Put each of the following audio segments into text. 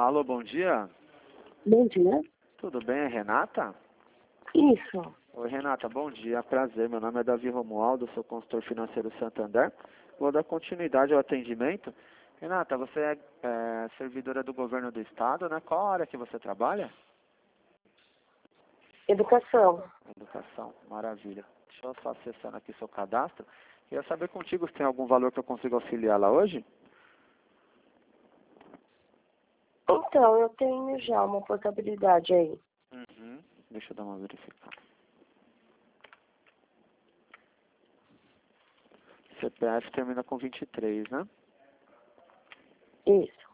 Alô, bom dia. Bom dia. Tudo bem, é Renata? Isso. Oi, Renata, bom dia. Prazer, meu nome é Davi Romualdo, sou consultor financeiro Santander. Vou dar continuidade ao atendimento. Renata, você é servidora do governo do estado, né? Qual área que você trabalha? Educação. Educação, maravilha. Deixa eu só acessando aqui seu cadastro. Queria saber contigo se tem algum valor que eu consigo auxiliar lá hoje? Então, eu tenho já uma portabilidade aí. Uhum. Deixa eu dar uma verificada. CPF termina com 23, né? Isso.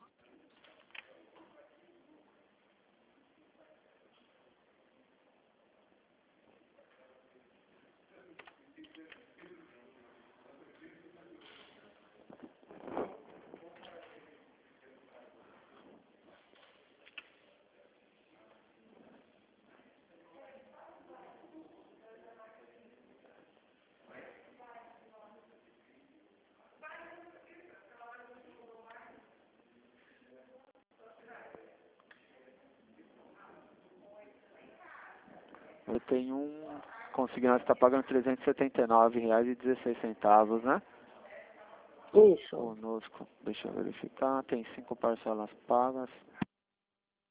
Eu tenho consignado, está pagando R$ 379,16, né? Isso. Conosco, deixa eu verificar, tem 5 parcelas pagas.